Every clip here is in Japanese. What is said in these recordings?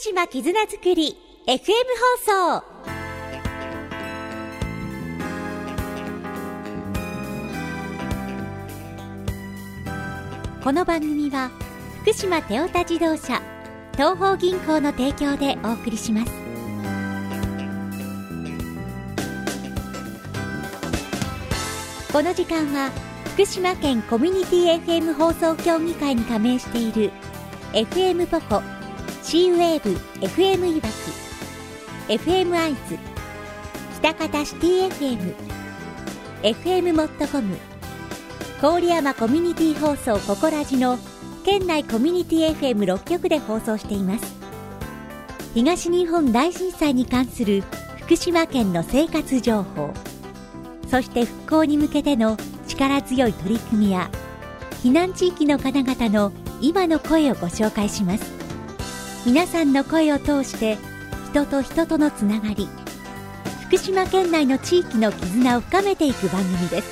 島絆づくり FM 放送。この番組は福島テオタ自動車東邦銀行の提供でお送りします。この時間は福島県コミュニティ FM 放送協議会に加盟している FM ポコ、シーウェーブ FM いわき、 FM アイズ、北方シティ FM、 FM モットコム、郡山コミュニティ放送ココラジの県内コミュニティ FM6 局で放送しています。東日本大震災に関する福島県の生活情報、そして復興に向けての力強い取り組みや避難地域の方々の今の声をご紹介します。皆さんの声を通して人と人とのつながり、福島県内の地域の絆を深めていく番組です。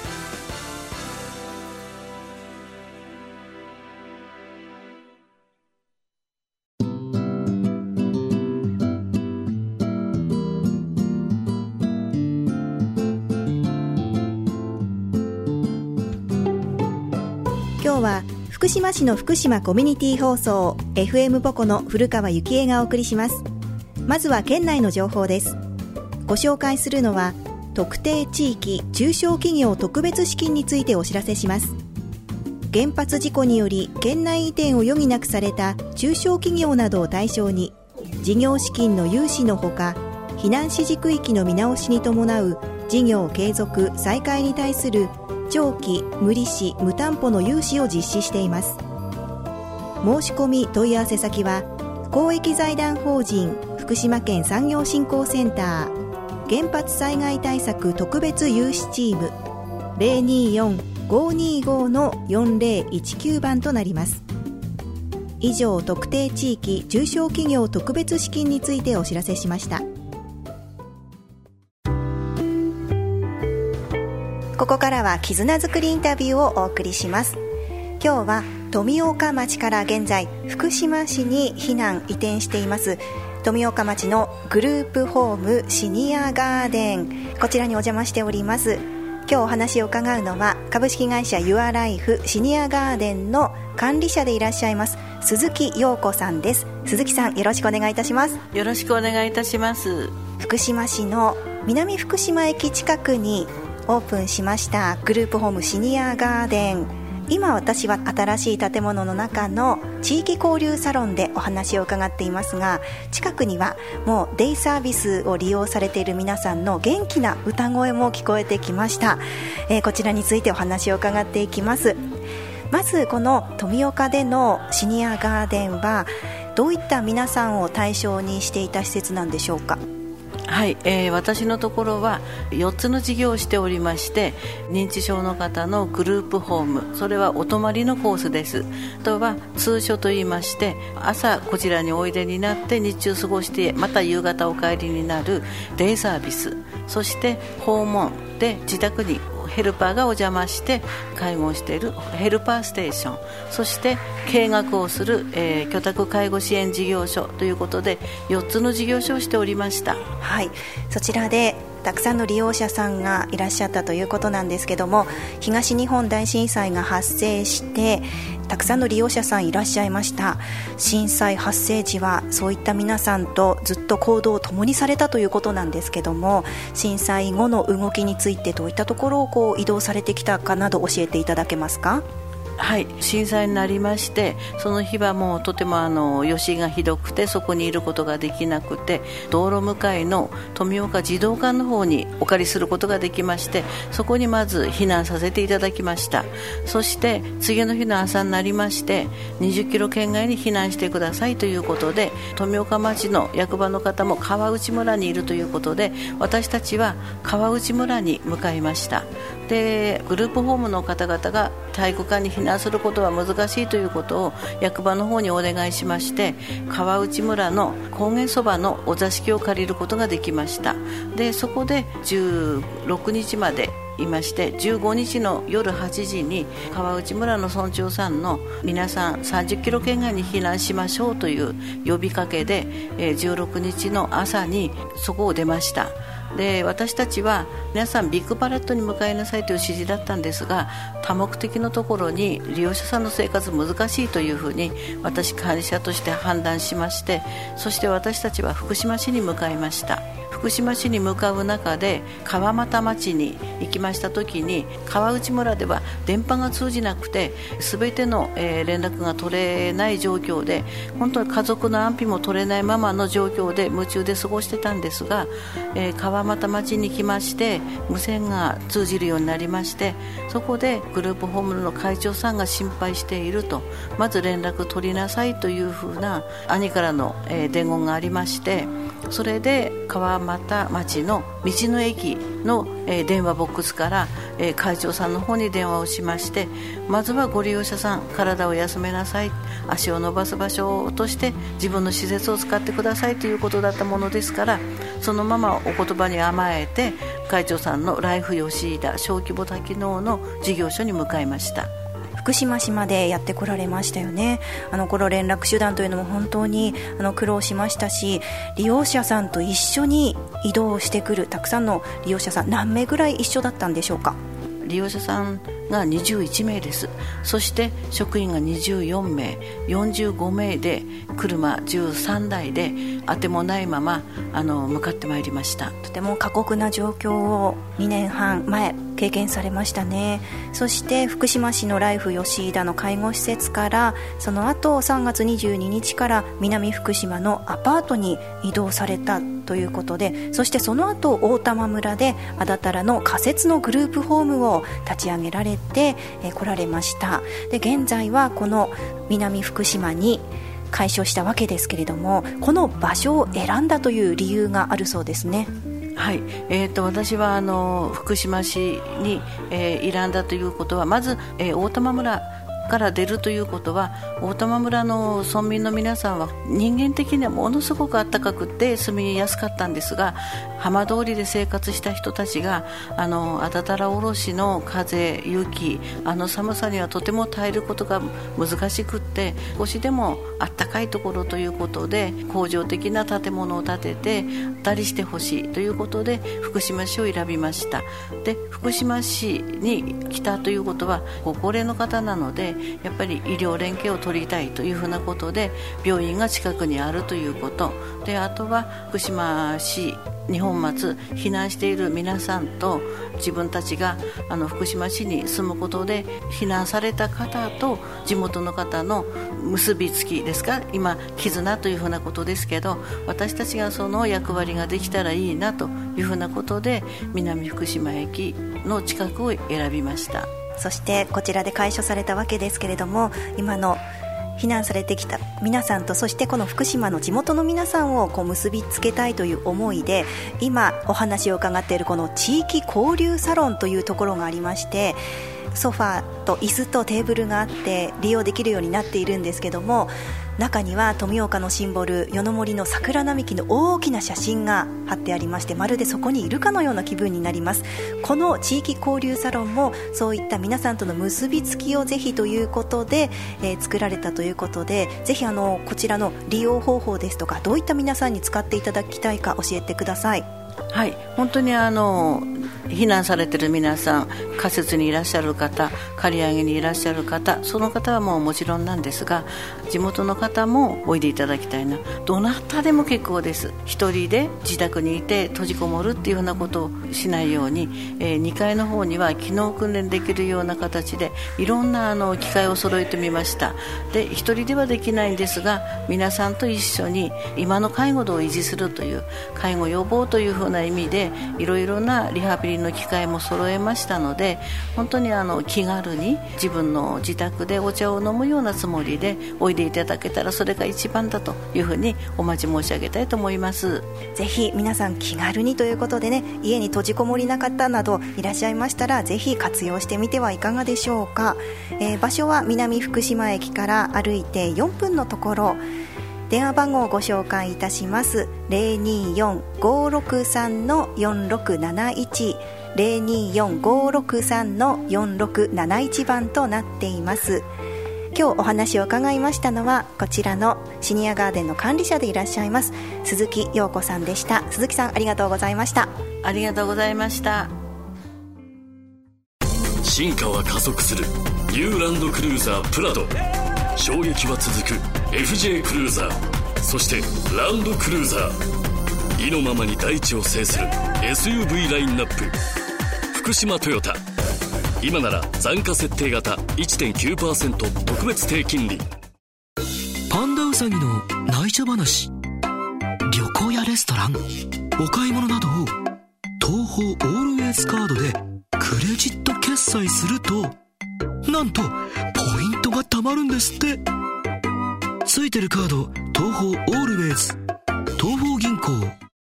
今日は福島市の福島コミュニティ放送 FM ポコの古川幸恵がお送りします。まずは県内の情報です。ご紹介するのは特定地域中小企業特別資金についてお知らせします。原発事故により県内移転を余儀なくされた中小企業などを対象に事業資金の融資のほか、避難指示区域の見直しに伴う事業継続再開に対する長期無利子無担保の融資を実施しています。申し込み問い合わせ先は公益財団法人福島県産業振興センター原発災害対策特別融資チーム 024-525-4019 番となります。以上、特定地域中小企業特別資金についてお知らせしました。ここからは絆づくりインタビューをお送りします。今日は富岡町から現在福島市に避難移転しています富岡町のグループホームシニアガーデン、こちらにお邪魔しております。今日お話を伺うのは株式会社ユアライフシニアガーデンの管理者でいらっしゃいます鈴木陽子さんです。鈴木さん、よろしくお願いいたします。 よろしくお願いいたします。 福島市の南福島駅近くにオープンしましたグループホームシニアガーデン。今私は新しい建物の中の地域交流サロンでお話を伺っていますが、近くにはもうデイサービスを利用されている皆さんの元気な歌声も聞こえてきました。こちらについてお話を伺っていきます。まずこの富岡でのシニアガーデンはどういった皆さんを対象にしていた施設なんでしょうか？ はい、私のところは4つの事業をしておりまして、認知症の方のグループホーム、それはお泊まりのコースです。あとは通所といいまして、朝こちらにおいでになって日中過ごしてまた夕方お帰りになるデイサービス、そして訪問で自宅にヘルパーがお邪魔して介護をしているヘルパーステーション、そして計画をする、居宅介護支援事業所ということで4つの事業所をしておりました。 はい、そちらでたくさんの利用者さんがいらっしゃったということなんですけども、東日本大震災が発生してたくさんの利用者さんいらっしゃいました。震災発生時はそういった皆さんとずっと行動を共にされたということなんですけども、震災後の動きについてどういったところを移動されてきたかなど教えていただけますか？ はい、震災になりまして、その日はもうとても余震がひどくてそこにいることができなくて、道路向かいの富岡児童館の方にお借りすることができまして、そこにまず避難させていただきました。そして次の日の朝になりまして20キロ圏外に避難してくださいということで、富岡町の役場の方も川内村にいるということで、私たちは川内村に向かいました。でグループホームの方々が体育館に避難することは難しいということを役場の方にお願いしまして、川内村の高原そばのお座敷を借りることができました。でそこで16日までいまして、15日の夜8時に川内村の村長さんの皆さん30キロ圏外に避難しましょうという呼びかけで、16日の朝にそこを出ました。で、私たちは皆さんビッグパレットに向かいなさいという指示だったんですが、多目的のところに利用者さんの生活難しいというふうに私管理者として判断しまして、そして私たちは福島市に向かいました。福島市に向かう中で川俣町に行きました時に、川内村では電波が通じなくて全ての連絡が取れない状況で、本当に家族の安否も取れないままの状況で夢中で過ごしてたんですが、川俣町に来まして無線が通じるようになりまして、そこでグループホームの会長さんが心配していると、まず連絡取りなさいというふうな兄からの伝言がありまして、それで川俣町の道の駅の電話ボックスから会長さんの方に電話をしまして、まずはご利用者さん体を休めなさい、足を伸ばす場所として自分の施設を使ってくださいということだったものですから、そのままお言葉に甘えて会長さんのライフ吉井田小規模多機能の事業所に向かいました。 福島市までやってこられましたよね。あの頃連絡手段というのも本当に苦労しましたし、利用者さんと一緒に移動してくるたくさんの利用者さん、何名ぐらい一緒だったんでしょうか。 利用者さんが21名です。そして職員が24名、45名で車13台で当てもないまま向かってまいりました。 とても過酷な状況を2年半前経験されましたね。そして福島市のライフ吉井田の介護施設から、その後3月22日から南福島のアパートに移動されたということで、そしてその後大玉村で安達太良の仮設のグループホームを立ち上げられて来られました。で、現在はこの南福島に改所したわけですけれども、この場所を選んだという理由があるそうですね。 はい、私は福島市に、選んだということは、まず、大玉村から出るということは、大玉村の村民の皆さんは人間的にはものすごく暖かくて住みやすかったんですが、浜通りで生活した人たちが安達太良おろしの風雪、寒さにはとても耐えることが難しくって、少しでも暖かいところということで恒常的な建物を建ててたりしてほしいということで福島市を選びました。で、福島市に来たということはご高齢の方なので、やっぱり医療連携を取りたいというふうなことで病院が近くにあるということで、あとは福島市二本松避難している皆さんと自分たちが福島市に住むことで避難された方と地元の方の結びつきですか、今絆というふうなことですけど、私たちがその役割ができたらいいなというふうなことで南福島駅の近くを選びました。 そしてこちらで開所されたわけですけれども、今の避難されてきた皆さんと、そしてこの福島の地元の皆さんを結びつけたいという思いで、今お話を伺っているこの地域交流サロンというところがありまして、ソファーと椅子とテーブルがあって利用できるようになっているんですけども、中には富岡のシンボル夜の森の桜並木の大きな写真が貼ってありまして、まるでそこにいるかのような気分になります。この地域交流サロンもそういった皆さんとの結びつきをぜひということで、作られたということで、ぜひこちらの利用方法ですとか、どういった皆さんに使っていただきたいか教えてください。 はい、本当に避難されている皆さん、仮設にいらっしゃる方、借り上げにいらっしゃる方、その方はもちろんなんですが、地元の方もおいでいただきたいな。どなたでも結構です。一人で自宅にいて閉じこもるっていうようなことをしないように、2階の方には機能訓練できるような形でいろんな機械を揃えてみました。で、一人ではできないんですが、皆さんと一緒に今の介護度を維持するという介護予防というふうな意味でいろいろなリハビリの機会も揃えましたので、本当に気軽に自分の自宅でお茶を飲むようなつもりでおいでいただけたら、それが一番だというふうにお待ち申し上げたいと思います。 ぜひ皆さん気軽にということでね、家に閉じこもりな方などいらっしゃいましたら、ぜひ活用してみてはいかがでしょうか。場所は南福島駅から歩いて4分のところ。電話番号をご紹介いたします。 024-563-4671 024-563-4671番となっています。今日お話を伺いましたのは、こちらのシニアガーデンの管理者でいらっしゃいます鈴木陽子さんでした。鈴木さん、ありがとうございました。 ありがとうございました。 進化は加速するニューランドクルーザープラド。衝撃は続く FJ クルーザー、そしてランドクルーザー。意のままに大地を制する SUV ラインナップ。福島トヨタ、今なら残価設定型 1.9% 特別低金利。 パンダウサギの内緒話。旅行やレストラン、お買い物などを東宝オールウェイズカードでクレジット決済すると、なんとポイントが貯まるんですって。ついてるカード、東宝オールウェイズ、東宝銀行。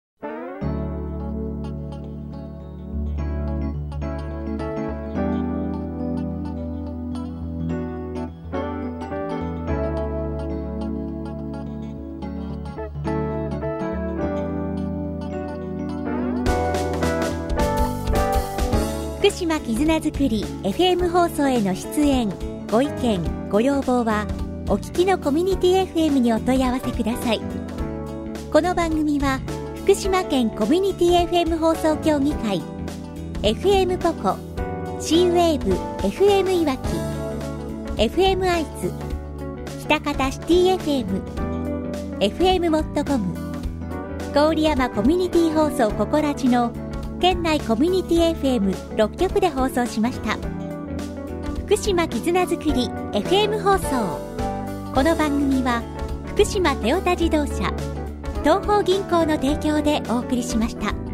福島絆づくり FM 放送への出演、ご意見ご要望はお聞きのコミュニティ FM にお問い合わせください。この番組は福島県コミュニティ FM 放送協議会、 FM ポコ、 C-WAVE FM いわき、 FM アイズ、喜多方シティ FM、 FM モットコム、郡山コミュニティ放送ココラジの県内コミュニティ FM6 局で放送しました。福島絆づくり FM 放送。この番組は福島トヨタ自動車、東邦銀行の提供でお送りしました。